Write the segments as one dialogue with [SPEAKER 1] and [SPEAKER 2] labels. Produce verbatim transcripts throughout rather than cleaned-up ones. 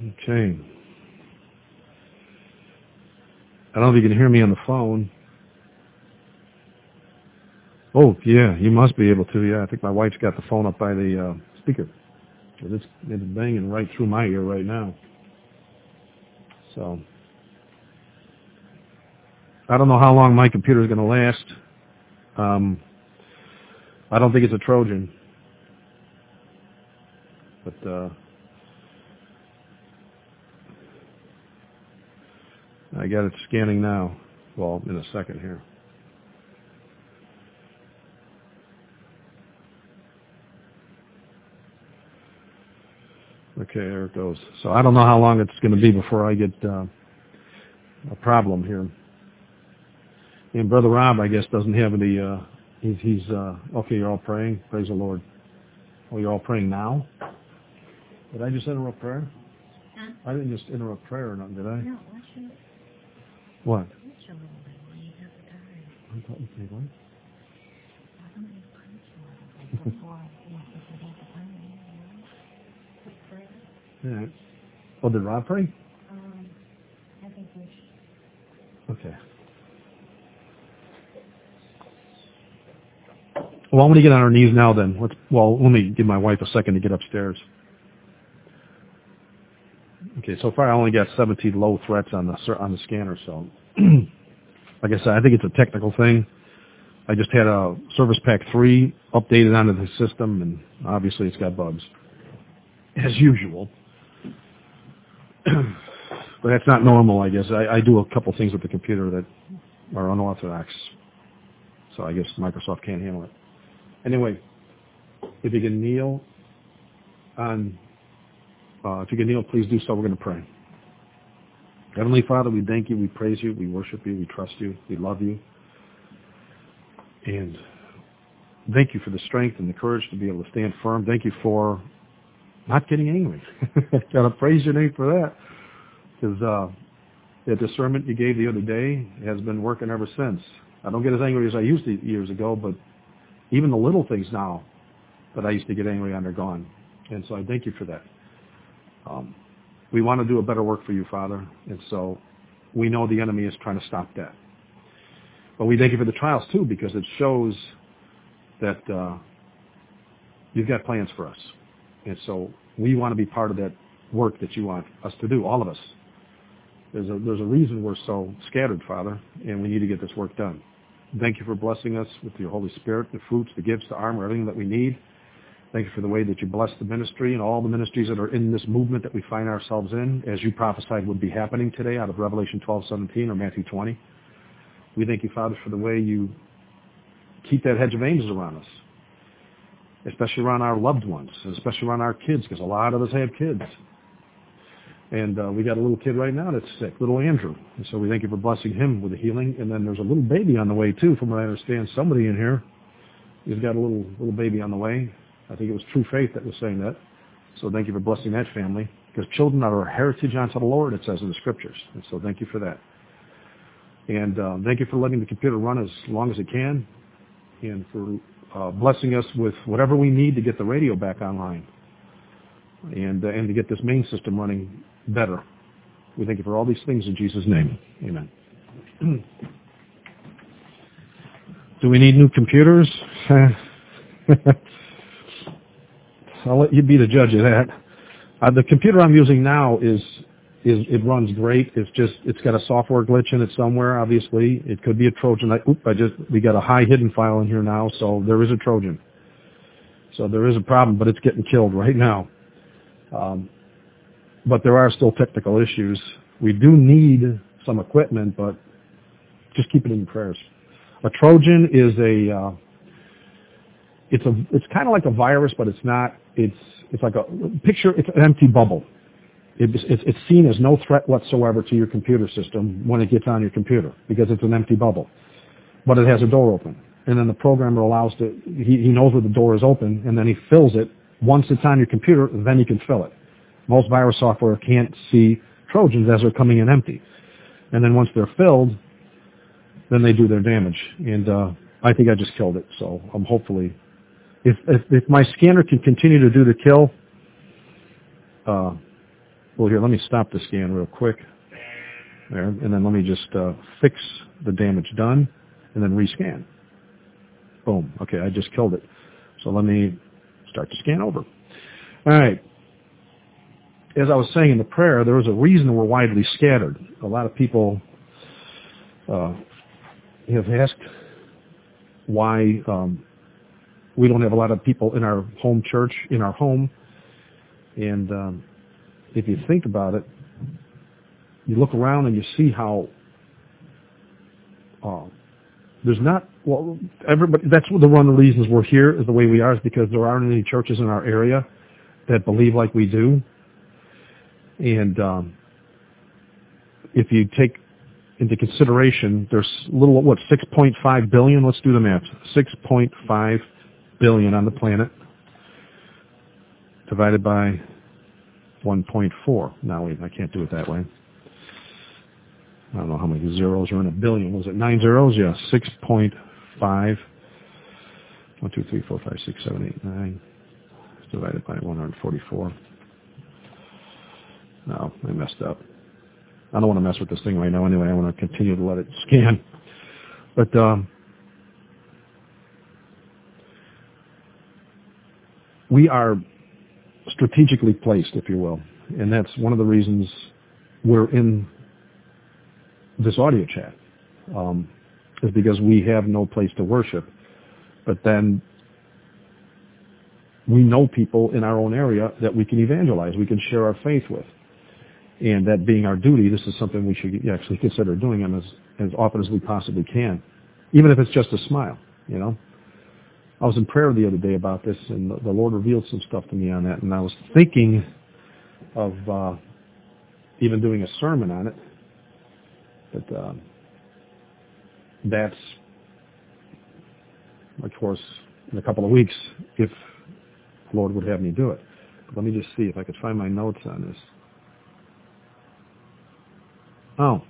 [SPEAKER 1] Okay. I don't know if you can hear me on the phone. Oh, yeah, you must be able to. Yeah, I think my wife's got the phone up by the uh, speaker. It's, it's banging right through my ear right now. So, I don't know how long my computer is going to last. Um, I don't think it's a Trojan. But, uh, I got it scanning now. Well, in a second here. Okay, there it goes. So I don't know how long it's going to be before I get uh, a problem here. And Brother Rob, I guess, doesn't have any, uh, he's, he's uh, okay, you're all praying? Praise the Lord. Oh, you're all praying now? Did I just interrupt prayer?
[SPEAKER 2] Huh?
[SPEAKER 1] I didn't just interrupt prayer or nothing, did I?
[SPEAKER 2] No, watch it.
[SPEAKER 1] What?
[SPEAKER 2] Watch a little bit when you have the time.
[SPEAKER 1] I thought you said what?
[SPEAKER 2] Why don't you preach a little bit before you have to have the time, you know? Prayer?
[SPEAKER 1] Yeah. Oh, did Rob pray?
[SPEAKER 2] Um, I think we should.
[SPEAKER 1] Okay. Well, I'm going to get on our knees now then. Let's, well, let me give my wife a second to get upstairs. Okay, so far I only got seventeen low threats on the on the scanner, so like I said, I think it's a technical thing. I just had a Service Pack three updated onto the system, and obviously it's got bugs, as usual. But that's not normal, I guess. I, I do a couple things with the computer that are unorthodox, so I guess Microsoft can't handle it. Anyway, if you can kneel on, uh, if you can kneel, please do so. We're going to pray. Heavenly Father, we thank you, we praise you, we worship you, we trust you, we love you. And thank you for the strength and the courage to be able to stand firm. Thank you for not getting angry. Got to praise your name for that. Because uh, the discernment you gave the other day has been working ever since. I don't get as angry as I used to years ago, but even the little things now that I used to get angry on are gone. And so I thank you for that. Um, we want to do a better work for you, Father. And so we know the enemy is trying to stop that. But we thank you for the trials, too, because it shows that uh, you've got plans for us. And so we want to be part of that work that you want us to do, all of us. There's a, there's a reason we're so scattered, Father, and we need to get this work done. Thank you for blessing us with your Holy Spirit, the fruits, the gifts, the armor, everything that we need. Thank you for the way that you bless the ministry and all the ministries that are in this movement that we find ourselves in, as you prophesied would be happening today out of Revelation twelve seventeen or Matthew twenty. We thank you, Father, for the way you keep that hedge of angels around us, especially around our loved ones, especially around our kids, because a lot of us have kids. And uh, we got a little kid right now that's sick, little Andrew. And so we thank you for blessing him with the healing. And then there's a little baby on the way, too, from what I understand. Somebody in here, he's got a little little baby on the way. I think it was True Faith that was saying that. So thank you for blessing that family. Because children are a heritage unto the Lord, it says in the Scriptures. And so thank you for that. And uh, thank you for letting the computer run as long as it can. And for uh, blessing us with whatever we need to get the radio back online. And, uh, and to get this main system running better. We thank you for all these things in Jesus' name. Amen. Do we need new computers? I'll let you be the judge of that. Uh, the computer I'm using now is, is it runs great. It's just, it's got a software glitch in it somewhere, obviously. It could be a Trojan. I, oop, I just, we got a high hidden file in here now, so there is a Trojan. So there is a problem, but it's getting killed right now. Um, but there are still technical issues. We do need some equipment, but just keep it in your prayers. A Trojan is a, uh, it's a, it's kind of like a virus, but it's not. It's, it's like a picture. It's an empty bubble. It's, it's, it's seen as no threat whatsoever to your computer system when it gets on your computer because it's an empty bubble, but it has a door open, and then the programmer allows to. He, he knows where the door is open, and then he fills it. Once it's on your computer, then you can fill it. Most virus software can't see Trojans as they're coming in empty. And then once they're filled, then they do their damage. And uh, I think I just killed it. So I'm hopefully, if, if, if my scanner can continue to do the kill, uh, Well, here, let me stop the scan real quick. There, and then let me just uh, fix the damage done, and then rescan. Boom. Okay, I just killed it. So let me start to scan over. All right. As I was saying in the prayer, there was a reason we're widely scattered. A lot of people uh, have asked why um, we don't have a lot of people in our home church, in our home. And um, if you think about it, you look around and you see how uh, there's not, well, everybody, that's the one of the reasons we're here is the way we are, is because there aren't any churches in our area that believe like we do. And um, if you take into consideration, there's little, what, six point five billion? Let's do the math. six point five billion on the planet divided by one point four. Now, wait, I can't do it that way. I don't know how many zeros are in a billion. Was it nine zeros? Yeah, six point five. one, two, three, four, five, six, seven, eight, nine. Divided by one hundred forty-four. No, I messed up. I don't want to mess with this thing right now anyway. I want to continue to let it scan. But um, we are strategically placed, if you will. And that's one of the reasons we're in this audio chat, um, is because we have no place to worship. But then we know people in our own area that we can evangelize, we can share our faith with. And that being our duty, this is something we should actually consider doing them as, as often as we possibly can, even if it's just a smile, you know. I was in prayer the other day about this, and the, the Lord revealed some stuff to me on that, and I was thinking of uh, even doing a sermon on it, but uh, that's, of course, in a couple of weeks, if the Lord would have me do it. But let me just see if I could find my notes on this. Oh.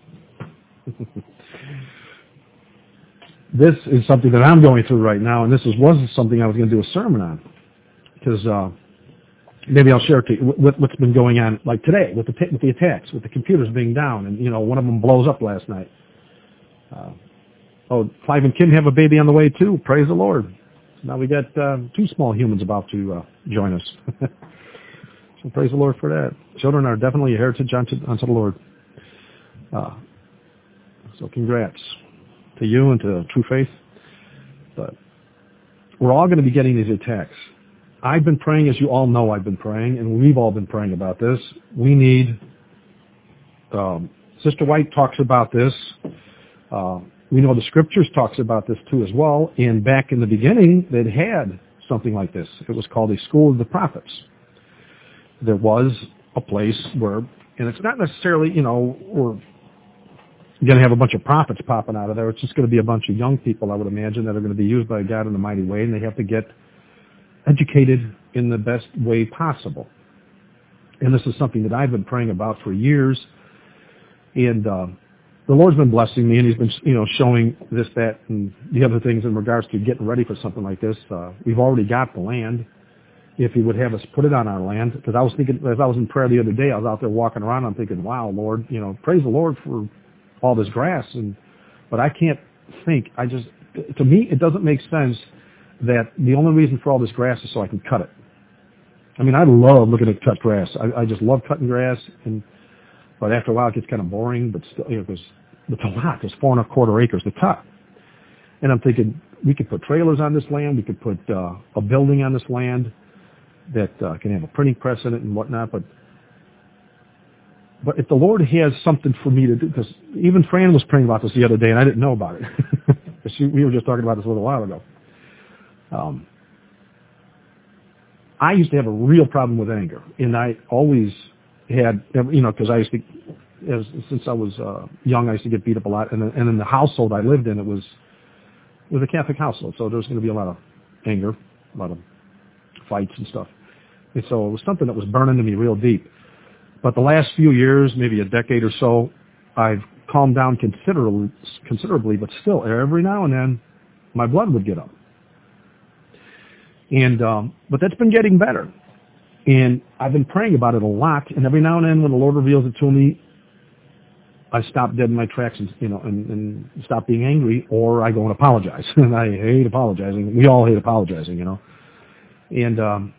[SPEAKER 1] This is something that I'm going through right now, and this is, wasn't something I was going to do a sermon on. Because uh, maybe I'll share it to you, what, what's been going on, like today, with the, t- with the attacks, with the computers being down, and, you know, one of them blows up last night. Uh, oh, Clive and Kim have a baby on the way, too. Praise the Lord. Now we got uh, two small humans about to uh, join us. So praise the Lord for that. Children are definitely a heritage unto, unto the Lord. Uh, so congrats to you and to True Faith. But we're all going to be getting these attacks. I've been praying, as you all know I've been praying, and we've all been praying about this. We need, um, Sister White talks about this. Uh, we know the Scriptures talks about this too as well. And back in the beginning, they'd had something like this. It was called a School of the Prophets. There was a place where, and it's not necessarily, you know, we're going to have a bunch of prophets popping out of there. It's just going to be a bunch of young people, I would imagine, that are going to be used by God in a mighty way, and they have to get educated in the best way possible. And this is something that I've been praying about for years, and uh, the Lord's been blessing me, and He's been, you know, showing this, that, and the other things in regards to getting ready for something like this. Uh, we've already got the land. If He would have us put it on our land, because I was thinking, as I was in prayer the other day, I was out there walking around, I'm thinking, wow, Lord, you know, praise the Lord for all this grass, and but I can't think, I just, to me, it doesn't make sense that the only reason for all this grass is so I can cut it. I mean, I love looking at cut grass. I, I just love cutting grass, and but after a while it gets kind of boring, but still, you know, because it's a lot. There's four and a quarter acres to cut. And I'm thinking, we could put trailers on this land, we could put uh, a building on this land that uh, can have a printing press in it and whatnot, but But if the Lord has something for me to do, because even Fran was praying about this the other day, and I didn't know about it. she, we were just talking about this a little while ago. Um, I used to have a real problem with anger, and I always had, you know, because I used to, as, since I was uh, young, I used to get beat up a lot, and, and in the household I lived in, it was, it was a Catholic household, so there was going to be a lot of anger, a lot of fights and stuff. And so it was something that was burning to me real deep. But the last few years, maybe a decade or so, I've calmed down considerably, considerably, but still, every now and then, my blood would get up. And um, but that's been getting better. And I've been praying about it a lot, and every now and then when the Lord reveals it to me, I stop dead in my tracks and, you know, and, and stop being angry, or I go and apologize. And I hate apologizing. We all hate apologizing, you know. And, um,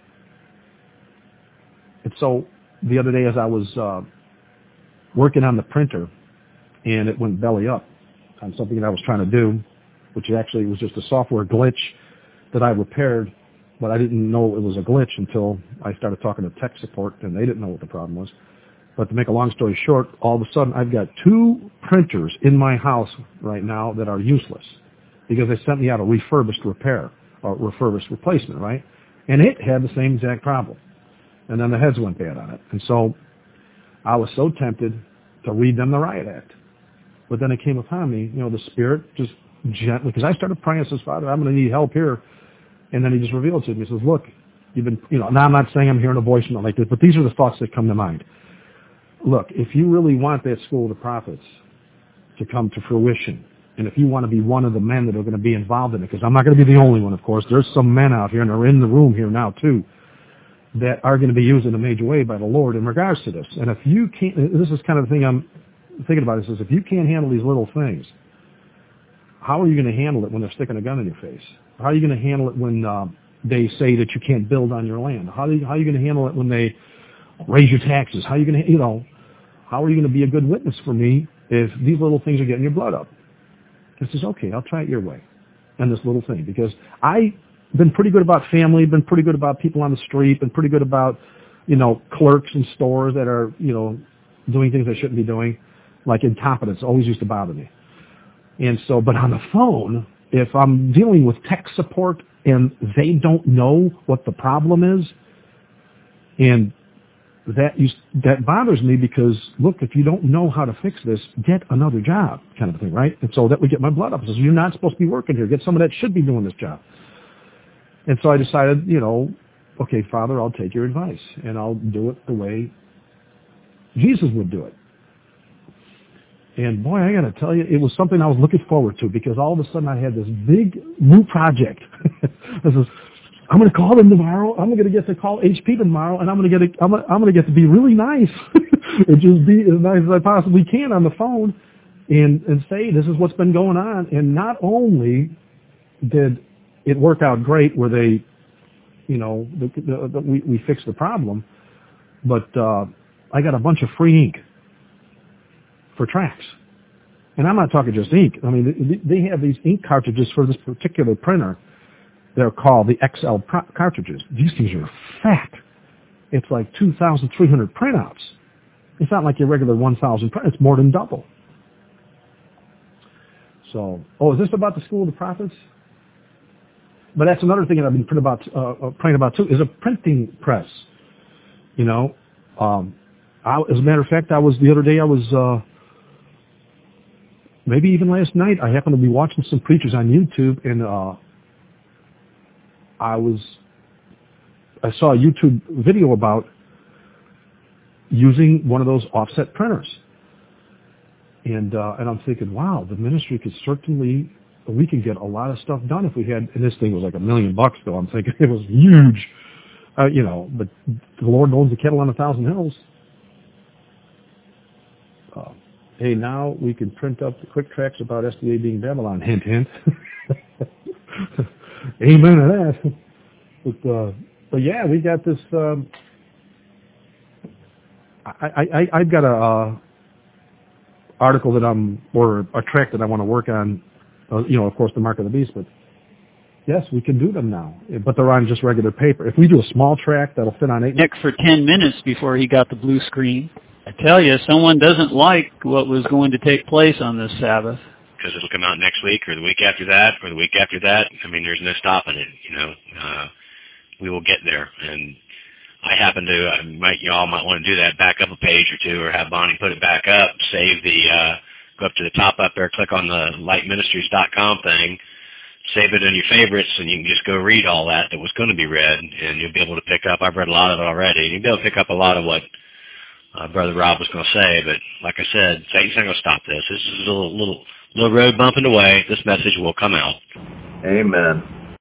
[SPEAKER 1] and so the other day as I was uh, working on the printer, and it went belly up on something that I was trying to do, which actually was just a software glitch that I repaired, but I didn't know it was a glitch until I started talking to tech support, and they didn't know what the problem was. But to make a long story short, all of a sudden I've got two printers in my house right now that are useless because they sent me out a refurbished repair or refurbished replacement, right? And it had the same exact problem. And then the heads went bad on it. And so I was so tempted to read them the riot act. But then it came upon me, you know, the Spirit just gently, because I started praying, I says, Father, I'm going to need help here. And then he just revealed to me, he says, look, you've been, you know, now I'm not saying I'm hearing a voice or nothing like this, but these are the thoughts that come to mind. Look, if you really want that school of the prophets to come to fruition, and if you want to be one of the men that are going to be involved in it, because I'm not going to be the only one, of course. There's some men out here, and they're in the room here now, too, that are going to be used in a major way by the Lord in regards to this. And if you can't, this is kind of the thing I'm thinking about, is if you can't handle these little things, how are you going to handle it when they're sticking a gun in your face? How are you going to handle it when uh, they say that you can't build on your land? How are you, how are you going to handle it when they raise your taxes? How are you going to, you know, how are you going to be a good witness for me if these little things are getting your blood up? It says, okay, I'll try it your way on this little thing, because I've been pretty good about family, been pretty good about people on the street, been pretty good about, you know, clerks in stores that are, you know, doing things they shouldn't be doing, like incompetence always used to bother me. And so, but on the phone, if I'm dealing with tech support and they don't know what the problem is, and that you, that bothers me, because, look, if you don't know how to fix this, get another job, kind of thing, right? And so that would get my blood up. It says, you're not supposed to be working here. Get someone that should be doing this job. And so I decided, you know, okay, Father, I'll take your advice, and I'll do it the way Jesus would do it. And boy, I got to tell you, it was something I was looking forward to, because all of a sudden I had this big new project. This is, I'm going to call them tomorrow. I'm going to get to call H P tomorrow, and I'm going to get to, I'm going to, I'm going to get to be really nice and just be as nice as I possibly can on the phone, and and say this is what's been going on. And not only did it work out great, where they, you know, the, the, the, we we fixed the problem, but uh, I got a bunch of free ink for tracks. And I'm not talking just ink. I mean, they have these ink cartridges for this particular printer. They're called the X L pro- cartridges. These things are fat. It's like two thousand three hundred printouts. It's not like your regular one thousand print. It's more than double. So, oh, is this about the School of the Prophets? But that's another thing that I've been praying about, uh, praying about too, is a printing press. You know, um, I, as a matter of fact, I was the other day. I was. Uh, Maybe even last night, I happened to be watching some preachers on YouTube, and uh, I was, I saw a YouTube video about using one of those offset printers, and uh, and I'm thinking, wow, the ministry could certainly, we could get a lot of stuff done if we had. And this thing was like a million bucks, though. I'm thinking it was huge, uh, you know. But the Lord owns the kettle on a thousand hills. Uh, Hey, now we can print up the quick tracks about S D A being Babylon. Hint, hint. Amen to that. But, uh, but yeah, we got this. Um, I, I, I've got a uh, article that I'm, or a track that I want to work on. Uh, you know, of course, the Mark of the Beast. But yes, we can do them now. But they're on just regular paper. If we do a small track that'll fit on eight.
[SPEAKER 3] Nick for ten minutes before he got the blue screen. I tell you, someone doesn't like what was going to take place on this Sabbath.
[SPEAKER 4] Because it'll come out next week or the week after that or the week after that. I mean, there's no stopping it, you know. Uh, we will get there. And I happen to, I might, you all might want to do that, back up a page or two, or have Bonnie put it back up, save the, uh, go up to the top up there, click on the light ministries dot com thing, save it in your favorites, and you can just go read all that that was going to be read, and you'll be able to pick up, I've read a lot of it already, and you'll be able to pick up a lot of what Uh, Brother Rob was going to say, but like I said, Satan's not going to stop this. This is a little, little, little road bump in the way. This message will come out.
[SPEAKER 5] Amen.